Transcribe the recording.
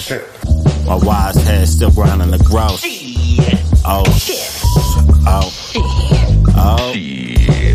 My wise head still grinding the gross. Oh shit. Oh. Oh.